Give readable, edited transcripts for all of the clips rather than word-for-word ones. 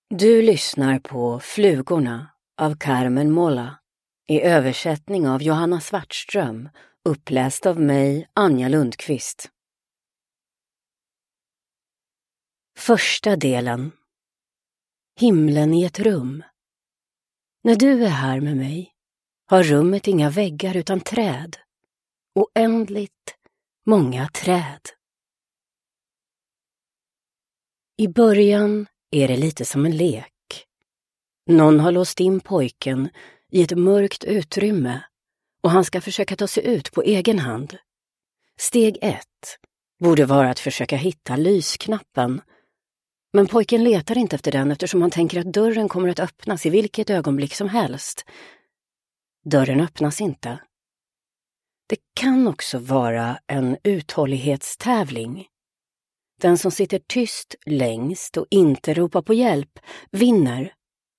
Du lyssnar på Flugorna av Carmen Molla i översättning av Johanna Svartström, uppläst av mig, Anja Lundqvist. Första delen. Himlen i ett rum. När du är här med mig har rummet inga väggar utan träd. Oändligt många träd. I början är det lite som en lek. Någon har låst in pojken i ett mörkt utrymme och han ska försöka ta sig ut på egen hand. Steg 1 borde vara att försöka hitta lysknappen. Men pojken letar inte efter den eftersom han tänker att dörren kommer att öppnas i vilket ögonblick som helst. Dörren öppnas inte. Det kan också vara en uthållighetstävling. Den som sitter tyst längst och inte ropar på hjälp vinner.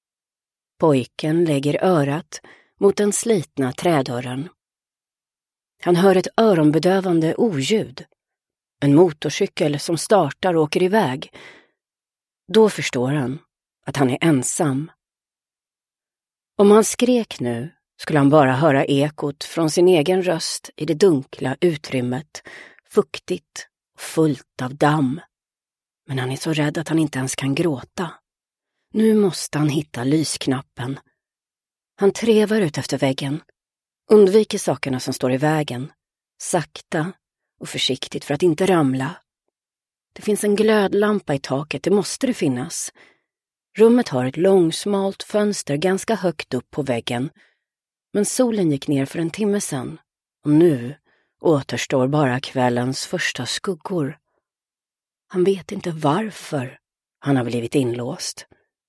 Pojken lägger örat mot den slitna trädörren. Han hör ett öronbedövande oljud. En motorcykel som startar och åker iväg. Då förstår han att han är ensam. Om han skrek nu skulle han bara höra ekot från sin egen röst i det dunkla utrymmet, fuktigt och fullt av damm. Men han är så rädd att han inte ens kan gråta. Nu måste han hitta lysknappen. Han trevar ut efter väggen, undviker sakerna som står i vägen, sakta och försiktigt för att inte ramla. Det finns en glödlampa i taket, det måste det finnas. Rummet har ett långsmalt fönster ganska högt upp på väggen, men solen gick ner för en timme sedan och nu återstår bara kvällens första skuggor. Han vet inte varför han har blivit inlåst.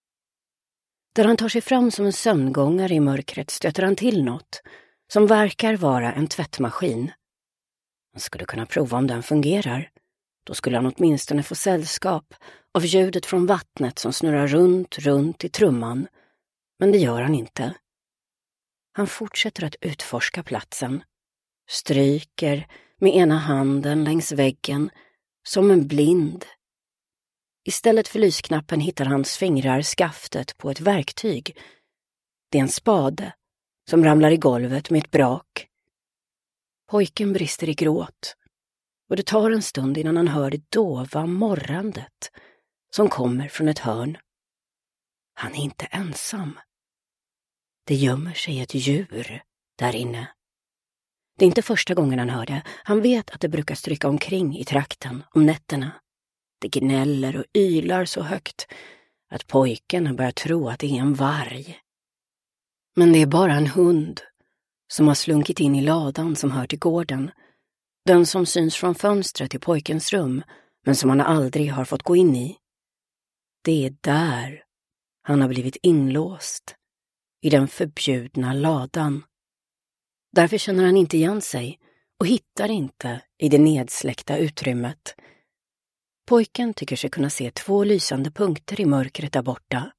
Där han tar sig fram som en sömngångare i mörkret stöter han till något som verkar vara en tvättmaskin. Han skulle kunna prova om den fungerar. Då skulle han åtminstone få sällskap av ljudet från vattnet som snurrar runt i trumman. Men det gör han inte. Han fortsätter att utforska platsen. Stryker med ena handen längs väggen som en blind. Istället för lysknappen hittar hans fingrar skaftet på ett verktyg. Det är en spade som ramlar i golvet med ett brak. Pojken brister i gråt och det tar en stund innan han hör det dova morrandet som kommer från ett hörn. Han är inte ensam. Det gömmer sig ett djur där inne. Det är inte första gången han hör det. Han vet att det brukar stryka omkring i trakten om nätterna. Det gnäller och ylar så högt att pojken har börjat tro att det är en varg. Men det är bara en hund som har slunkit in i ladan som hör till gården. Den som syns från fönstret i pojkens rum men som han aldrig har fått gå in i. Det är där han har blivit inlåst. I den förbjudna ladan. Därför känner han inte igen sig och hittar inte i det nedsläckta utrymmet. Pojken tycker sig kunna se 2 lysande punkter i mörkret där borta.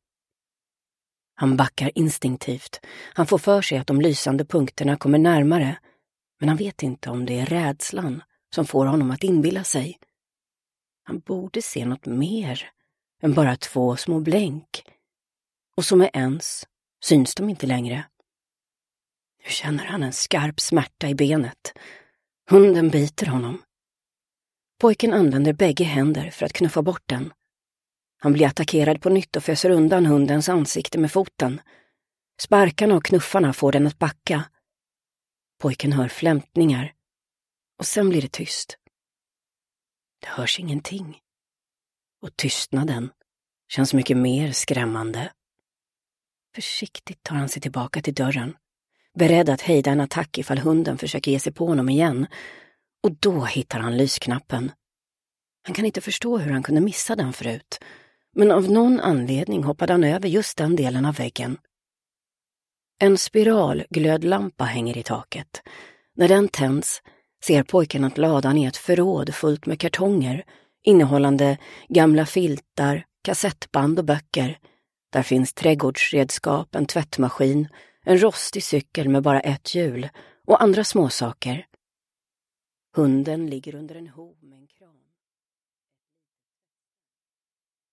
Han backar instinktivt. Han får för sig att de lysande punkterna kommer närmare, men han vet inte om det är rädslan som får honom att inbilla sig. Han borde se något mer än bara 2 små blänk. Och som är ens syns de inte längre. Nu känner han en skarp smärta i benet. Hunden biter honom. Pojken använder bägge händer för att knuffa bort den. Han blir attackerad på nytt och föser undan hundens ansikte med foten. Sparkarna och knuffarna får den att backa. Pojken hör flämtningar. Och sen blir det tyst. Det hörs ingenting. Och tystnaden känns mycket mer skrämmande. Försiktigt tar han sig tillbaka till dörren. Beredd att hejda en attack ifall hunden försöker ge sig på honom igen. Och då hittar han lysknappen. Han kan inte förstå hur han kunde missa den förut. Men av någon anledning hoppade han över just den delen av väggen. En spiralglödlampa hänger i taket. När den tänds ser pojken att ladan är ett förråd fullt med kartonger innehållande gamla filtar, kassettband och böcker. Där finns trädgårdsredskap, en tvättmaskin, en rostig cykel med bara ett hjul och andra småsaker. Hunden ligger under en ho med en kran.